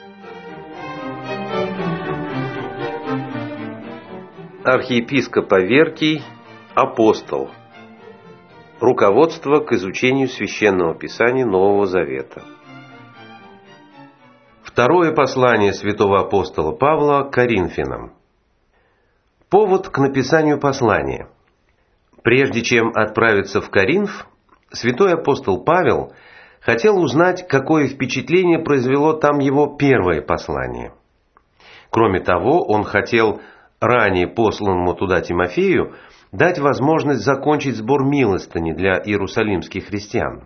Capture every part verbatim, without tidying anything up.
Архиепископ Аверкий, апостол. Руководство к изучению Священного Писания Нового Завета. Второе послание святого апостола Павла к Коринфянам. Повод к написанию послания. Прежде чем отправиться в Коринф, святой апостол Павел хотел узнать, какое впечатление произвело там его первое послание. Кроме того, он хотел ранее посланному туда Тимофею дать возможность закончить сбор милостыни для иерусалимских христиан.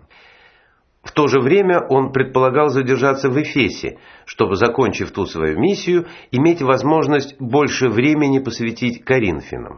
В то же время он предполагал задержаться в Эфесе, чтобы, закончив ту свою миссию, иметь возможность больше времени посвятить Коринфянам.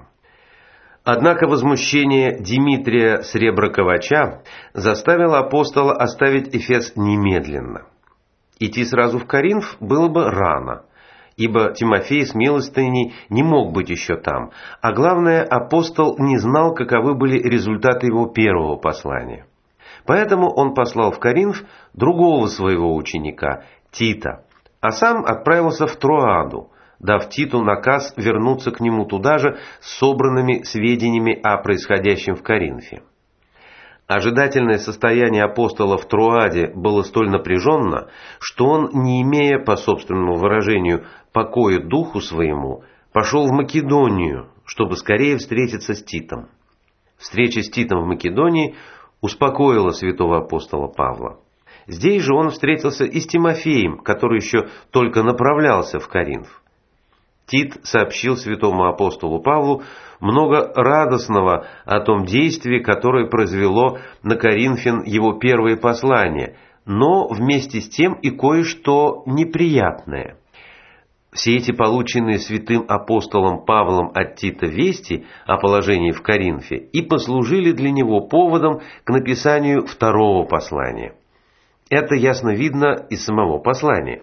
Однако возмущение Димитрия Среброковача заставило апостола оставить Эфес немедленно. Идти сразу в Коринф было бы рано, ибо Тимофей с милостыней не мог быть еще там, а главное, апостол не знал, каковы были результаты его первого послания. Поэтому он послал в Коринф другого своего ученика, Тита, а сам отправился в Троаду, дав Титу наказ вернуться к нему туда же с собранными сведениями о происходящем в Коринфе. Ожидательное состояние апостола в Троаде было столь напряженно, что он, не имея, по собственному выражению, покоя духу своему, пошел в Македонию, чтобы скорее встретиться с Титом. Встреча с Титом в Македонии успокоила святого апостола Павла. Здесь же он встретился и с Тимофеем, который еще только направлялся в Коринф. Тит сообщил святому апостолу Павлу много радостного о том действии, которое произвело на Коринфян его первое послание, но вместе с тем и кое-что неприятное. Все эти полученные святым апостолом Павлом от Тита вести о положении в Коринфе и послужили для него поводом к написанию второго послания. Это ясно видно из самого послания.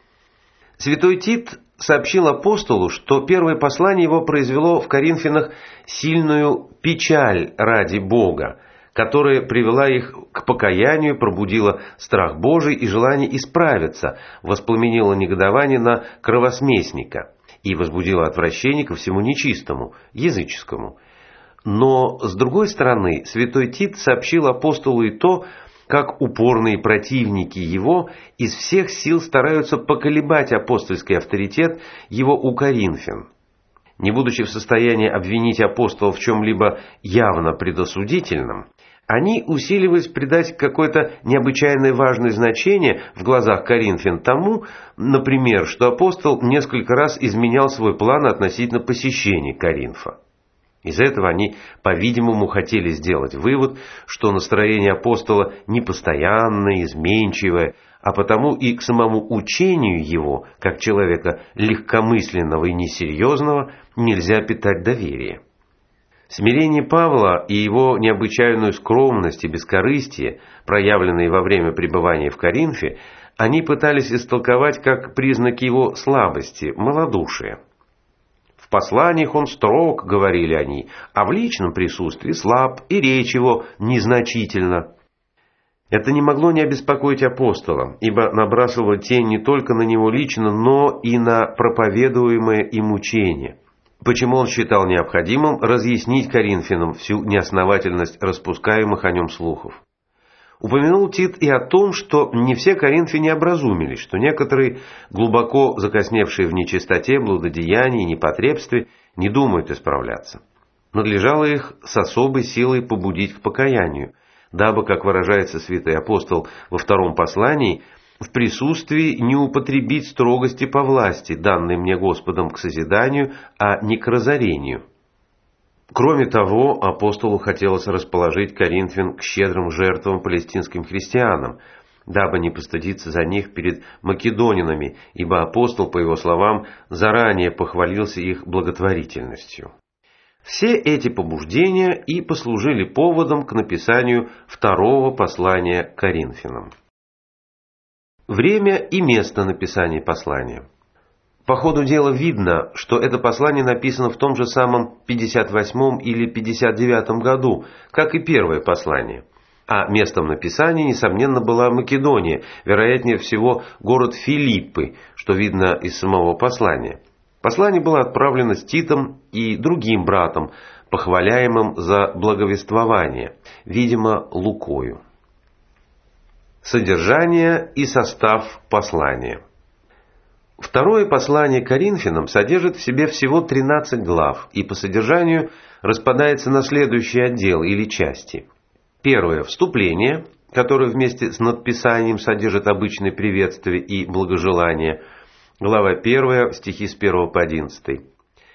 Святой Тит сообщил апостолу, что первое послание его произвело в Коринфянах сильную печаль ради Бога, которая привела их к покаянию, пробудила страх Божий и желание исправиться, воспламенила негодование на кровосмесника и возбудила отвращение ко всему нечистому, языческому. Но, с другой стороны, святой Тит сообщил апостолу и то, как упорные противники его из всех сил стараются поколебать апостольский авторитет его у коринфян. Не будучи в состоянии обвинить апостола в чем-либо явно предосудительном, они усиливались придать какое-то необычайное важное значение в глазах коринфян тому, например, что апостол несколько раз изменял свой план относительно посещения Коринфа. Из этого они, по-видимому, хотели сделать вывод, что настроение апостола непостоянное, изменчивое, а потому и к самому учению его, как человека легкомысленного и несерьезного, нельзя питать доверие. Смирение Павла и его необычайную скромность и бескорыстие, проявленные во время пребывания в Коринфе, они пытались истолковать как признаки его слабости, малодушия. В посланиях он строг, говорили они, а в личном присутствии слаб, и речь его незначительна. Это не могло не обеспокоить апостола, ибо набрасывало тень не только на него лично, но и на проповедуемое им учение. Почему он считал необходимым разъяснить коринфянам всю неосновательность распускаемых о нем слухов. Упомянул Тит и о том, что не все коринфяне образумились, что некоторые, глубоко закосневшие в нечистоте, блудодеянии и непотребстве, не думают исправляться. Надлежало их с особой силой побудить к покаянию, дабы, как выражается святой апостол во втором послании, в присутствии не употребить строгости по власти, данной мне Господом к созиданию, а не к разорению. Кроме того, апостолу хотелось расположить коринфян к щедрым жертвам палестинским христианам, дабы не постыдиться за них перед македонянами, ибо апостол, по его словам, заранее похвалился их благотворительностью. Все эти побуждения и послужили поводом к написанию второго послания к коринфянам. Время и место написания послания. По ходу дела видно, что это послание написано в том же самом пятьдесят восьмом или пятьдесят девятом году, как и первое послание. А местом написания, несомненно, была Македония, вероятнее всего город Филиппы, что видно из самого послания. Послание было отправлено с Титом и другим братом, похваляемым за благовествование, видимо, Лукою. Содержание и состав послания. Второе послание Коринфянам содержит в себе всего тринадцать глав и по содержанию распадается на следующие отделы или части. Первое – вступление, которое вместе с надписанием содержит обычное приветствие и благожелание. Глава первая, стихи с первого по одиннадцатый.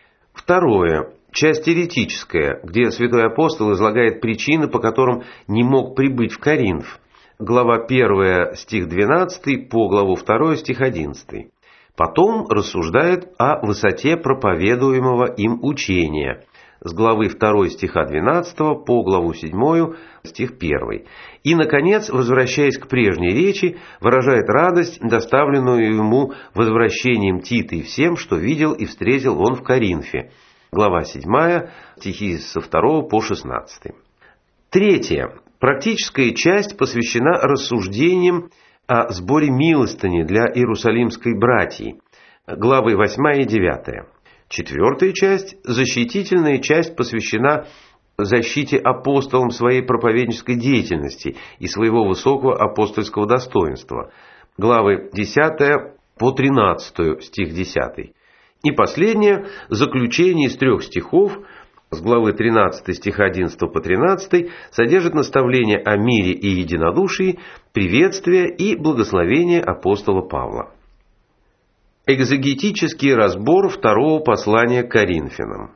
Второе – часть теоретическая, где святой апостол излагает причины, по которым не мог прибыть в Коринф. Глава первая, стих двенадцатый, по главу вторую, стих одиннадцатый. Потом рассуждает о высоте проповедуемого им учения. С главы второй, стиха двенадцатого, по главу седьмую, стих первый. И, наконец, возвращаясь к прежней речи, выражает радость, доставленную ему возвращением Тита и всем, что видел и встретил он в Коринфе. Глава седьмая, стихи со второго по шестнадцатый. Третье. Практическая часть посвящена рассуждениям о сборе милостыни для Иерусалимской братьи. Главы восьмая и девятая. Четвертая часть, защитительная часть, посвящена защите апостолам своей проповеднической деятельности и своего высокого апостольского достоинства. Главы десятая по тринадцатый, стих десятый. И последнее, заключение из трех стихов, с главы тринадцатой, стиха одиннадцатого по тринадцатый, содержит наставление о мире и единодушии, приветствие и благословение апостола Павла. Экзегетический разбор второго послания к Коринфянам.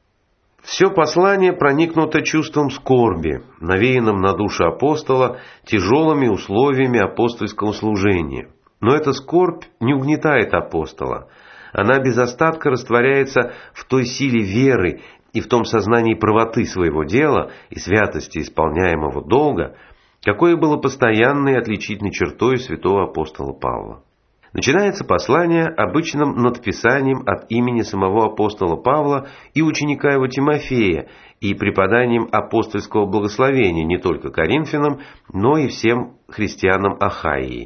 Все послание проникнуто чувством скорби, навеянным на душу апостола тяжелыми условиями апостольского служения. Но эта скорбь не угнетает апостола. Она без остатка растворяется в той силе веры и в том сознании правоты своего дела и святости исполняемого долга, какое было постоянной отличительной чертой святого апостола Павла. Начинается послание обычным надписанием от имени самого апостола Павла и ученика его Тимофея и преподанием апостольского благословения не только Коринфянам, но и всем христианам Ахайи.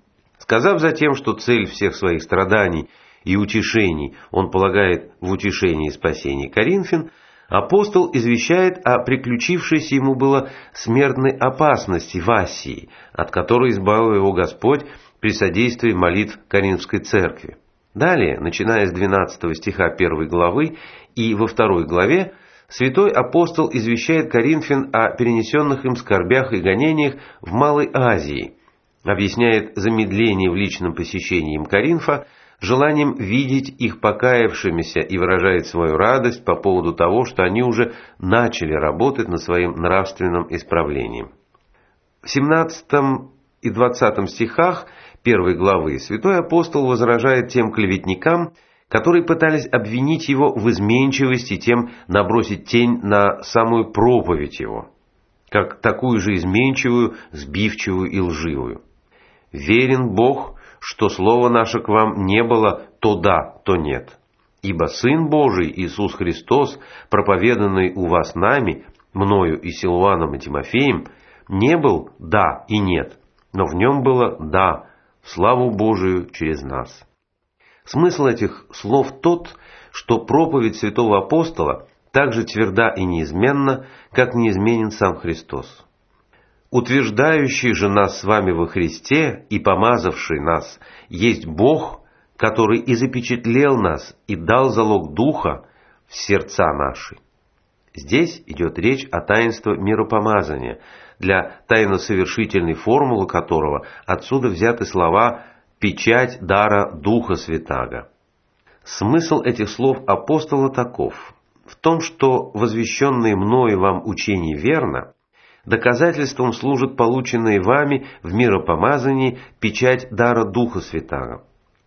Сказав затем, что цель всех своих страданий и утешений он полагает в утешении и спасении Коринфян, апостол извещает о приключившейся ему было смертной опасности в Асии, от которой избавил его Господь при содействии молитв Коринфской церкви. Далее, начиная с двенадцатого стиха первой главы и во второй главе, святой апостол извещает Коринфян о перенесенных им скорбях и гонениях в Малой Азии, объясняет замедление в личном посещении им Коринфа желанием видеть их покаявшимися и выражает свою радость по поводу того, что они уже начали работать над своим нравственным исправлением. В семнадцатом и двадцатом стихах первой главы святой апостол возражает тем клеветникам, которые пытались обвинить его в изменчивости и тем набросить тень на самую проповедь его, как такую же изменчивую, сбивчивую и лживую. «Верен Бог, что слово наше к вам не было то да, то нет. Ибо Сын Божий Иисус Христос, проповеданный у вас нами, мною и Силуаном и Тимофеем, не был да и нет, но в нем было да, в славу Божию через нас». Смысл этих слов тот, что проповедь святого апостола так же тверда и неизменна, как неизменен сам Христос. «Утверждающий же нас с вами во Христе и помазавший нас есть Бог, который и запечатлел нас и дал залог Духа в сердца наши». Здесь идет речь о таинстве миропомазания, для тайносовершительной формулы которого отсюда взяты слова «печать дара Духа Святаго». Смысл этих слов апостола таков: в том, что возвещенное мною вам учение верно, доказательством служит полученная вами в миропомазании печать дара Духа Святаго.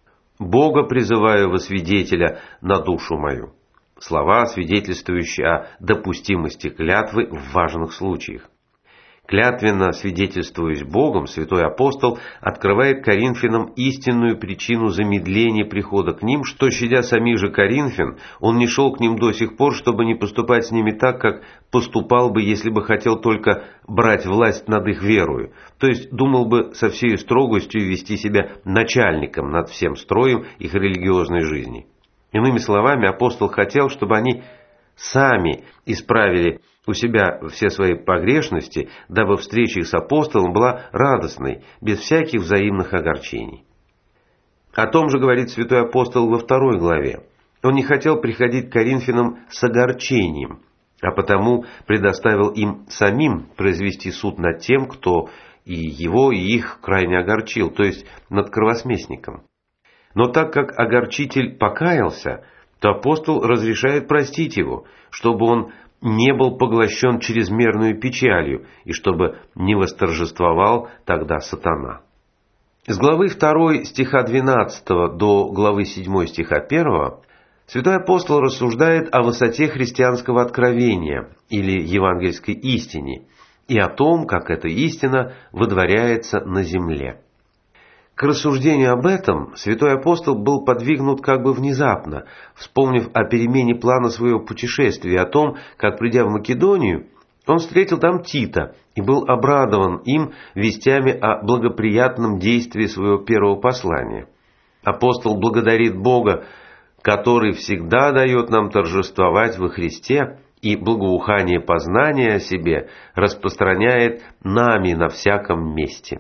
«Бога призываю во свидетеля на душу мою». Слова, свидетельствующие о допустимости клятвы в важных случаях. Клятвенно свидетельствуясь Богом, святой апостол открывает Коринфянам истинную причину замедления прихода к ним, что, щадя самих же коринфян, он не шел к ним до сих пор, чтобы не поступать с ними так, как поступал бы, если бы хотел только брать власть над их верою, то есть думал бы со всей строгостью вести себя начальником над всем строем их религиозной жизни. Иными словами, апостол хотел, чтобы они сами исправили у себя все свои погрешности, дабы встреча их с апостолом была радостной, без всяких взаимных огорчений. О том же говорит святой апостол во второй главе. Он не хотел приходить к коринфянам с огорчением, а потому предоставил им самим произвести суд над тем, кто и его, и их крайне огорчил, то есть над кровосмесником. Но так как огорчитель покаялся, то апостол разрешает простить его, чтобы он не был поглощен чрезмерную печалью, и чтобы не восторжествовал тогда сатана. С главы второй стиха двенадцатого до главы седьмой стиха первого святой апостол рассуждает о высоте христианского откровения или евангельской истине и о том, как эта истина водворяется на земле. К рассуждению об этом святой апостол был подвигнут как бы внезапно, вспомнив о перемене плана своего путешествия и о том, как, придя в Македонию, он встретил там Тита и был обрадован им вестями о благоприятном действии своего первого послания. Апостол благодарит Бога, который всегда дает нам торжествовать во Христе и благоухание познания о себе распространяет нами на всяком месте.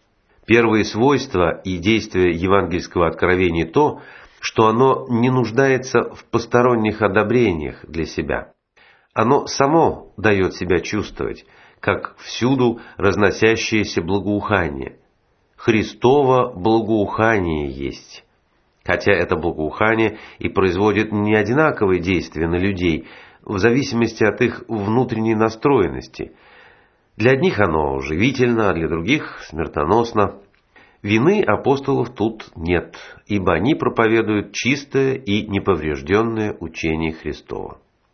Первые свойства и действия евангельского откровения то, что оно не нуждается в посторонних одобрениях для себя. Оно само дает себя чувствовать, как всюду разносящееся благоухание. Христово благоухание есть. Хотя это благоухание и производит не одинаковые действия на людей, в зависимости от их внутренней настроенности. Для одних оно живительно, а для других смертоносно. Вины апостолов тут нет, ибо они проповедуют чистое и неповрежденное учение Христово.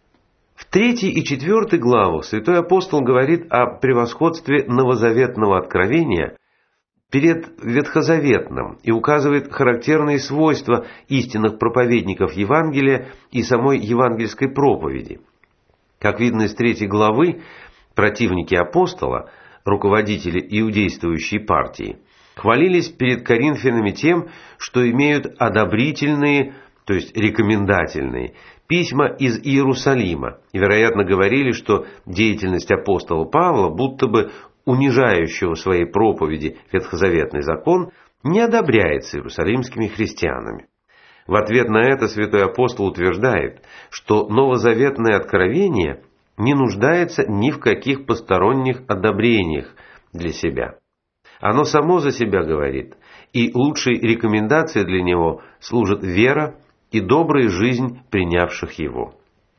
В третьей и четвертой главах святой апостол говорит о превосходстве новозаветного откровения перед ветхозаветным и указывает характерные свойства истинных проповедников Евангелия и самой евангельской проповеди. Как видно из третьей главы, противники апостола, руководители иудействующей партии, хвалились перед коринфянами тем, что имеют одобрительные, то есть рекомендательные, письма из Иерусалима, и, вероятно, говорили, что деятельность апостола Павла, будто бы унижающего в своей проповеди ветхозаветный закон, не одобряется иерусалимскими христианами. В ответ на это святой апостол утверждает, что новозаветное откровение не нуждается ни в каких посторонних одобрениях для себя. Оно само за себя говорит, и лучшей рекомендацией для него служит вера и добрая жизнь принявших его.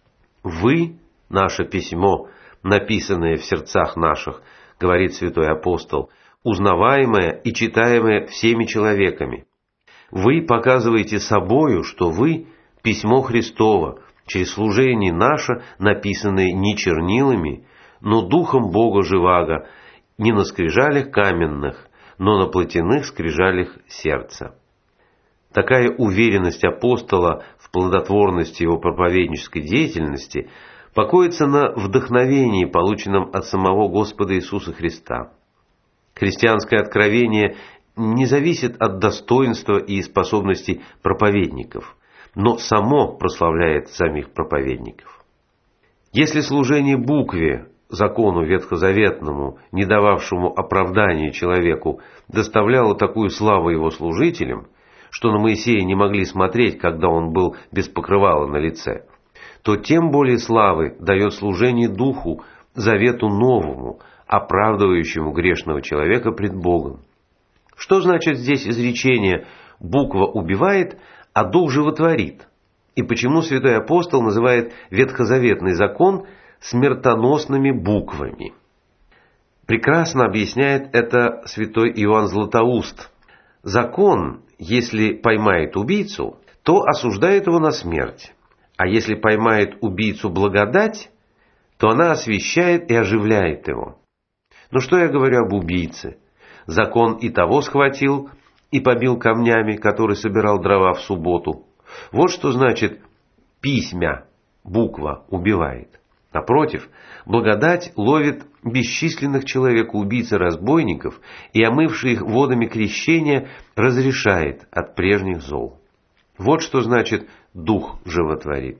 «Вы, наше письмо, написанное в сердцах наших, — говорит святой апостол, — узнаваемое и читаемое всеми человеками. Вы показываете собою, что вы — письмо Христово, через служение наше, написанное не чернилами, но духом Бога живаго, не на скрижалях каменных, но на плотяных скрижалях сердца». Такая уверенность апостола в плодотворности его проповеднической деятельности покоится на вдохновении, полученном от самого Господа Иисуса Христа. Христианское откровение не зависит от достоинства и способностей проповедников, но само прославляет самих проповедников. Если служение букве, закону ветхозаветному, не дававшему оправдания человеку, доставляло такую славу его служителям, что на Моисея не могли смотреть, когда он был без покрывала на лице, то тем более славы дает служение Духу, завету новому, оправдывающему грешного человека пред Богом. Что значит здесь изречение «буква убивает, а Дух животворит»? И почему святой апостол называет ветхозаветный закон смертоносными буквами? Прекрасно объясняет это святой Иоанн Златоуст. Закон, если поймает убийцу, то осуждает его на смерть, а если поймает убийцу благодать, то она освящает и оживляет его. Но что я говорю об убийце? Закон и того схватил и побил камнями, который собирал дрова в субботу. Вот что значит «письмя», буква убивает. Напротив, благодать ловит бесчисленных человекоубийц и разбойников и, омывший их водами крещения, разрешает от прежних зол. Вот что значит «дух животворит».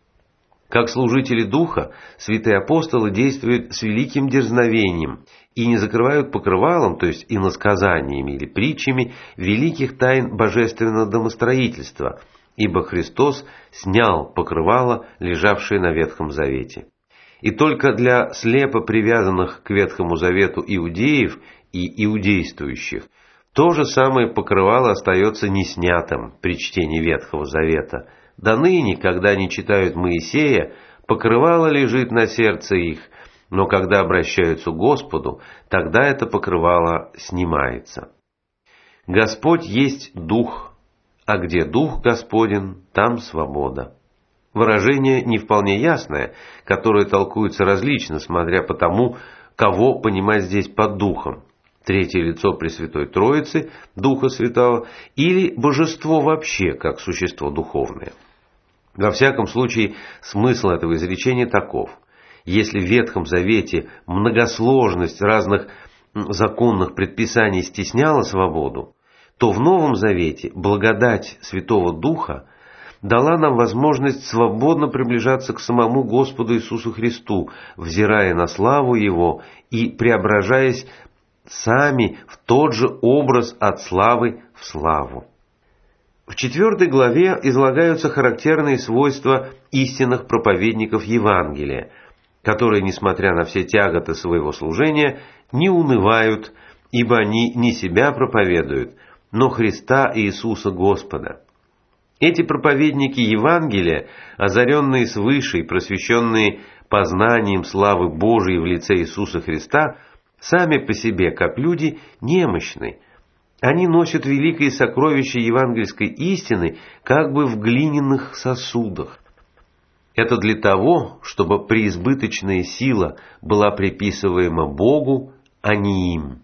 Как служители духа, святые апостолы действуют с великим дерзновением и не закрывают покрывалом, то есть иносказаниями или притчами, великих тайн божественного домостроительства, ибо Христос снял покрывало, лежавшее на Ветхом Завете. И только для слепо привязанных к Ветхому Завету иудеев и иудействующих то же самое покрывало остается неснятым при чтении Ветхого Завета. До ныне, когда они читают Моисея, покрывало лежит на сердце их, но когда обращаются к Господу, тогда это покрывало снимается. Господь есть Дух, а где Дух Господень, там свобода. Выражение не вполне ясное, которое толкуется различно, смотря по тому, кого понимать здесь под Духом. Третье лицо Пресвятой Троицы, Духа Святого, или Божество вообще, как существо духовное. Во всяком случае, смысл этого изречения таков. Если в Ветхом Завете многосложность разных законных предписаний стесняла свободу, то в Новом Завете благодать Святого Духа дала нам возможность свободно приближаться к самому Господу Иисусу Христу, взирая на славу Его и преображаясь сами в тот же образ от славы в славу. В четвертой главе излагаются характерные свойства истинных проповедников Евангелия, которые, несмотря на все тяготы своего служения, не унывают, ибо они не себя проповедуют, но Христа Иисуса Господа. Эти проповедники Евангелия, озаренные свыше и просвещенные познанием славы Божией в лице Иисуса Христа, сами по себе, как люди, немощны. Они носят великие сокровища евангельской истины как бы в глиняных сосудах. Это для того, чтобы преизбыточная сила была приписываема Богу, а не им.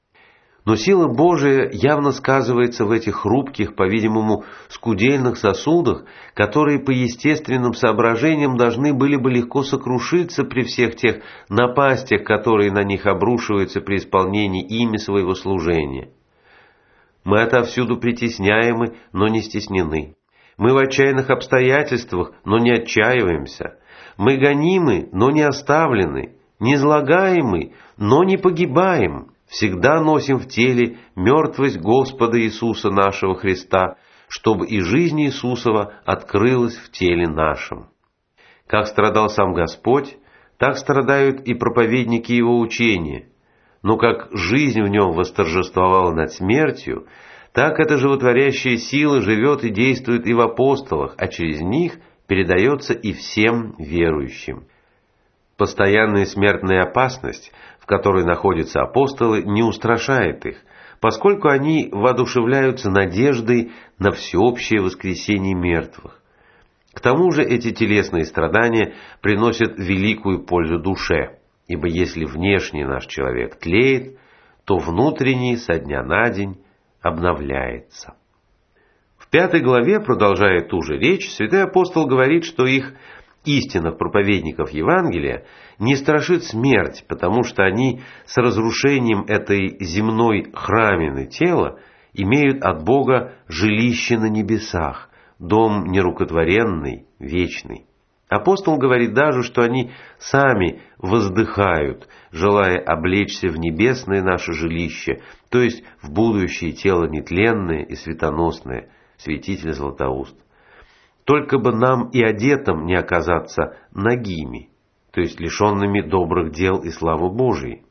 Но сила Божия явно сказывается в этих хрупких, по-видимому, скудельных сосудах, которые по естественным соображениям должны были бы легко сокрушиться при всех тех напастях, которые на них обрушиваются при исполнении ими своего служения. Мы отовсюду притесняемы, но не стеснены. Мы в отчаянных обстоятельствах, но не отчаиваемся. Мы гонимы, но не оставлены. Низлагаемы, но не погибаем. Всегда носим в теле мертвость Господа Иисуса нашего Христа, чтобы и жизнь Иисусова открылась в теле нашем. Как страдал сам Господь, так страдают и проповедники Его учения. Но как жизнь в нем восторжествовала над смертью, так эта животворящая сила живет и действует и в апостолах, а через них передается и всем верующим. Постоянная смертная опасность, в которой находятся апостолы, не устрашает их, поскольку они воодушевляются надеждой на всеобщее воскресение мертвых. К тому же эти телесные страдания приносят великую пользу душе, ибо если внешний наш человек тлеет, то внутренний со дня на день обновляется. В пятой главе, продолжая ту же речь, святой апостол говорит, что их истинных проповедников Евангелия не страшит смерть, потому что они с разрушением этой земной храмины тела имеют от Бога жилище на небесах, дом нерукотворенный, вечный. Апостол говорит даже, что они сами воздыхают, желая облечься в небесное наше жилище, то есть в будущее тело нетленное и светоносное, святитель Златоуст. Только бы нам и одетым не оказаться нагими, то есть лишенными добрых дел и славы Божией.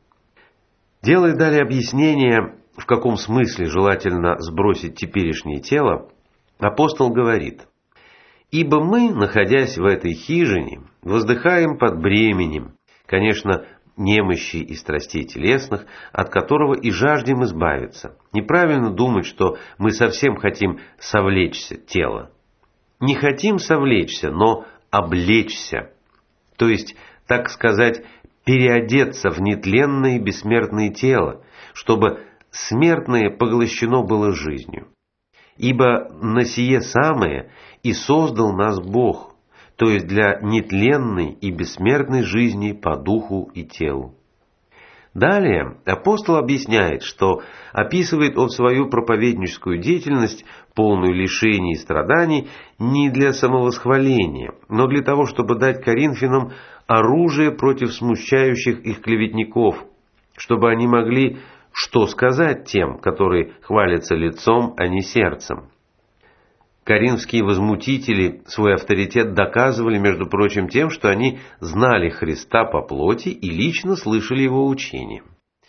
Делая далее объяснение, в каком смысле желательно сбросить теперешнее тело, апостол говорит: «Ибо мы, находясь в этой хижине, воздыхаем под бременем, конечно, немощи и страстей телесных, от которого и жаждем избавиться. Неправильно думать, что мы совсем хотим совлечься тело. Не хотим совлечься, но облечься, то есть, так сказать, переодеться в нетленное и бессмертное тело, чтобы смертное поглощено было жизнью. Ибо на сие самое и создал нас Бог, то есть для нетленной и бессмертной жизни по духу и телу. Далее апостол объясняет, что описывает он свою проповедническую деятельность, полную лишений и страданий, не для самовосхваления, но для того, чтобы дать коринфянам оружие против смущающих их клеветников, чтобы они могли что сказать тем, которые хвалятся лицом, а не сердцем. Коринфские возмутители свой авторитет доказывали, между прочим, тем, что они знали Христа по плоти и лично слышали Его учение.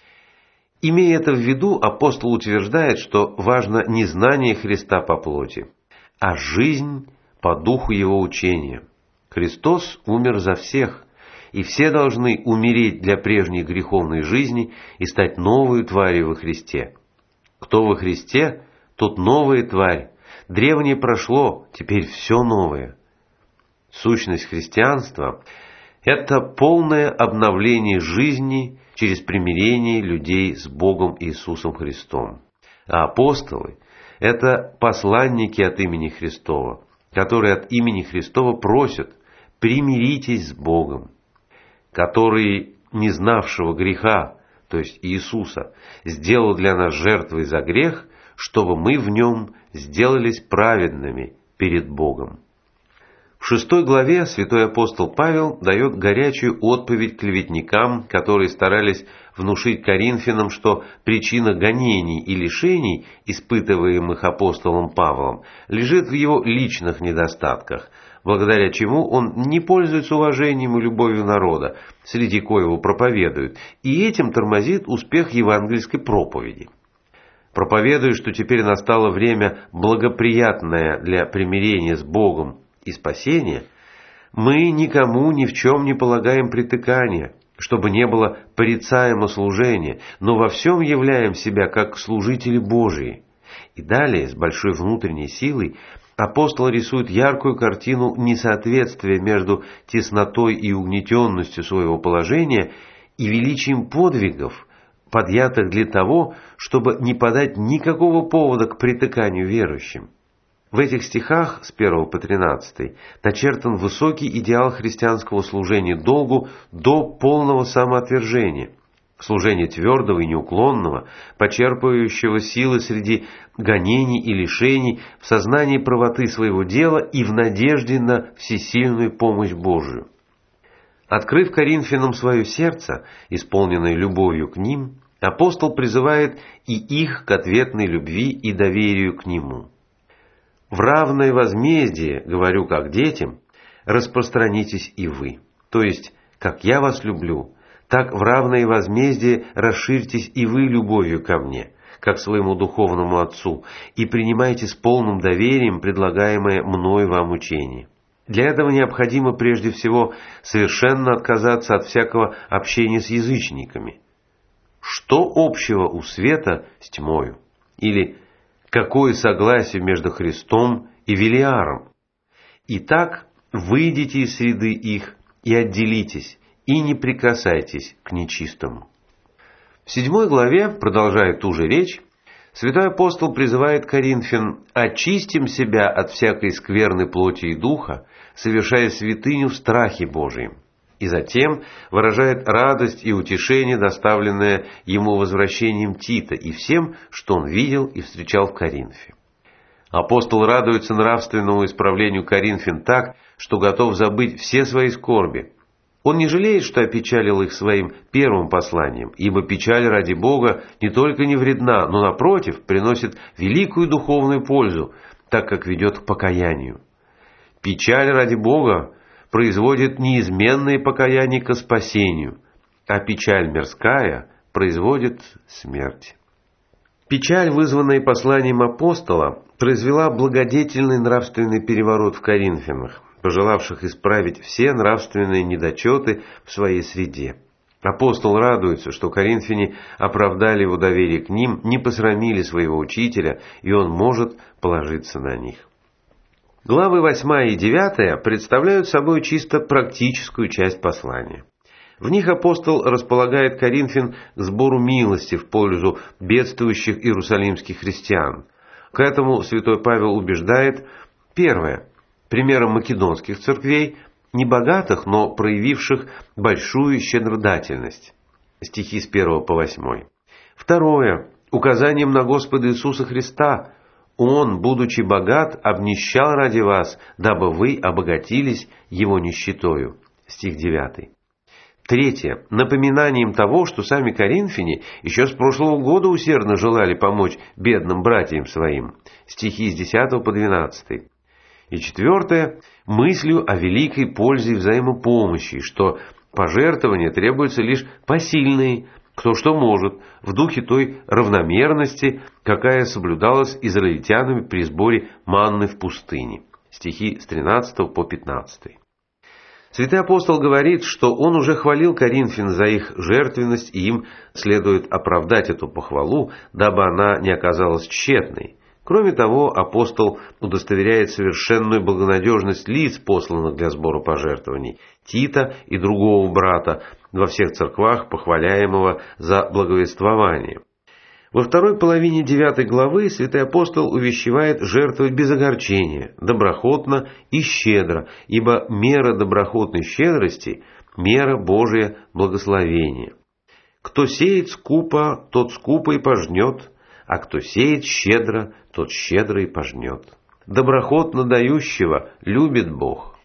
Имея это в виду, апостол утверждает, что важно не знание Христа по плоти, а жизнь по духу Его учения. Христос умер за всех, и все должны умереть для прежней греховной жизни и стать новой тварью во Христе. Кто во Христе, тот новая тварь. Древнее прошло, теперь все новое. Сущность христианства – это полное обновление жизни через примирение людей с Богом Иисусом Христом. А апостолы – это посланники от имени Христова, которые от имени Христова просят: примиритесь с Богом, который, не знавшего греха, то есть Иисуса, сделал для нас жертвой за грех, чтобы мы в нем сделались праведными перед Богом. В шестой главе святой апостол Павел дает горячую отповедь клеветникам, которые старались внушить коринфянам, что причина гонений и лишений, испытываемых апостолом Павлом, лежит в его личных недостатках, благодаря чему он не пользуется уважением и любовью народа, среди коего проповедует, и этим тормозит успех евангельской проповеди. Проповедуя, что теперь настало время благоприятное для примирения с Богом и спасения, мы никому ни в чем не полагаем притыкания, чтобы не было порицаемо служения, но во всем являем себя как служители Божии. И далее, с большой внутренней силой, апостол рисует яркую картину несоответствия между теснотой и угнетенностью своего положения и величием подвигов, подъятых для того, чтобы не подать никакого повода к притыканию верующим. В этих стихах с первого по тринадцатый начертан высокий идеал христианского служения долгу до полного самоотвержения, служения твердого и неуклонного, почерпывающего силы среди гонений и лишений, в сознании правоты своего дела и в надежде на всесильную помощь Божию. Открыв коринфянам свое сердце, исполненное любовью к ним, апостол призывает и их к ответной любви и доверию к нему. В равное возмездие, говорю как детям, распространитесь и вы. То есть, как я вас люблю, так в равное возмездие расширьтесь и вы любовью ко мне, как своему духовному отцу, и принимайте с полным доверием предлагаемое мной вам учение. Для этого необходимо прежде всего совершенно отказаться от всякого общения с язычниками. Что общего у света с тьмою? Или какое согласие между Христом и Велиаром? Итак, выйдите из среды их и отделитесь, и не прикасайтесь к нечистому. В седьмой главе, продолжая ту же речь, святой апостол призывает коринфян: «Очистим себя от всякой скверны плоти и духа, совершая святыню в страхе Божием». И затем выражает радость и утешение, доставленное ему возвращением Тита и всем, что он видел и встречал в Коринфе. Апостол радуется нравственному исправлению коринфян так, что готов забыть все свои скорби. Он не жалеет, что опечалил их своим первым посланием, ибо печаль ради Бога не только не вредна, но, напротив, приносит великую духовную пользу, так как ведет к покаянию. Печаль ради Бога производит неизменное покаяние ко спасению, а печаль мирская производит смерть. Печаль, вызванная посланием апостола, произвела благодетельный нравственный переворот в коринфянах, пожелавших исправить все нравственные недочеты в своей среде. Апостол радуется, что коринфяне оправдали его доверие к ним, не посрамили своего учителя, и он может положиться на них. Главы восьмая и девятая представляют собой чисто практическую часть послания. В них апостол располагает Коринфян к сбору милости в пользу бедствующих иерусалимских христиан. К этому святой Павел убеждает: первое, примером македонских церквей, небогатых, но проявивших большую щедродательность. Стихи с первого по восьмой. Второе, указанием на Господа Иисуса Христа. Он, будучи богат, обнищал ради вас, дабы вы обогатились Его нищетою. Стих девятый. Третье. Напоминанием того, что сами коринфяне еще с прошлого года усердно желали помочь бедным братьям своим. Стихи с десятого по двенадцатый. И четвертое. Мыслью о великой пользе взаимопомощи, что пожертвования требуются лишь посильные, кто что может, в духе той равномерности, какая соблюдалась израильтянами при сборе манны в пустыне. Стихи с тринадцатого по пятнадцатый. Святой апостол говорит, что он уже хвалил коринфян за их жертвенность, и им следует оправдать эту похвалу, дабы она не оказалась тщетной. Кроме того, апостол удостоверяет совершенную благонадежность лиц, посланных для сбора пожертвований, Тита и другого брата, во всех церквах, похваляемого за благовествование. Во второй половине девятой главы святой апостол увещевает жертвовать без огорчения, доброхотно и щедро, ибо мера доброхотной щедрости – мера Божия благословения. Кто сеет скупо, тот скупо и пожнет, а кто сеет щедро, тот щедро и пожнет. Доброхотно дающего любит Бог.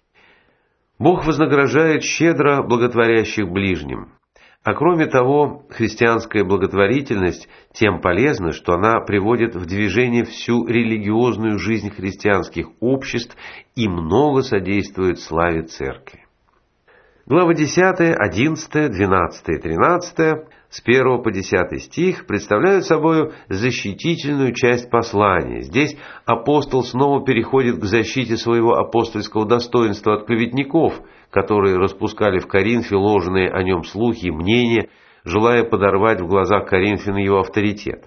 Бог вознаграждает щедро благотворящих ближним. А кроме того, христианская благотворительность тем полезна, что она приводит в движение всю религиозную жизнь христианских обществ и много содействует славе Церкви. Глава десятая, одиннадцатая, двенадцатая и тринадцатая с первого по десятый стих представляют собой защитительную часть послания. Здесь апостол снова переходит к защите своего апостольского достоинства от клеветников, которые распускали в Коринфе ложные о нем слухи и мнения, желая подорвать в глазах коринфян его авторитет.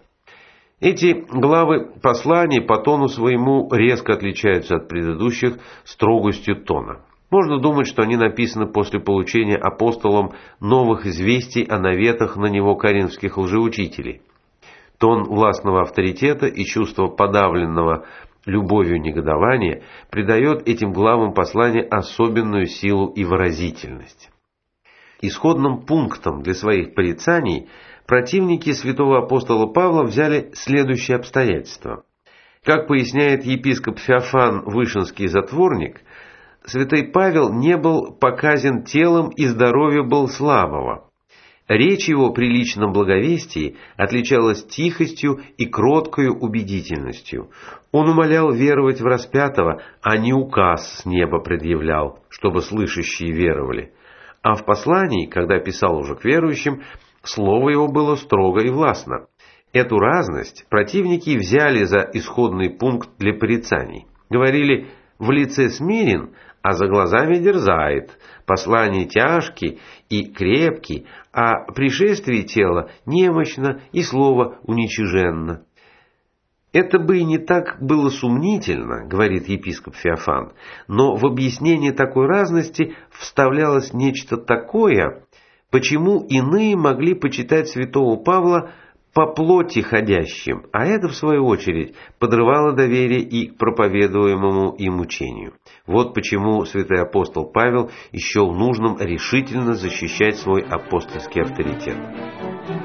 Эти главы послания по тону своему резко отличаются от предыдущих строгостью тона. Можно думать, что они написаны после получения апостолом новых известий о наветах на него коринфских лжеучителей. Тон властного авторитета и чувство подавленного любовью негодования придает этим главам послания особенную силу и выразительность. Исходным пунктом для своих порицаний противники святого апостола Павла взяли следующие обстоятельства. Как поясняет епископ Феофан Вышинский затворник, святой Павел не был показен телом и здоровье был слабого. Речь его при личном благовестии отличалась тихостью и кроткою убедительностью. Он умолял веровать в распятого, а не указ с неба предъявлял, чтобы слышащие веровали. А в послании, когда писал уже к верующим, слово его было строго и властно. Эту разность противники взяли за исходный пункт для порицаний. Говорили: в лице смирен, а за глазами дерзает, послание тяжкий и крепкий, а пришествие тела немощно и слово уничиженно. Это бы и не так было сумнительно, говорит епископ Феофан, но в объяснение такой разности вставлялось нечто такое, почему иные могли почитать святого Павла по плоти ходящим, а это, в свою очередь, подрывало доверие и к проповедуемому им учению. Вот почему святой апостол Павел счел нужным решительно защищать свой апостольский авторитет.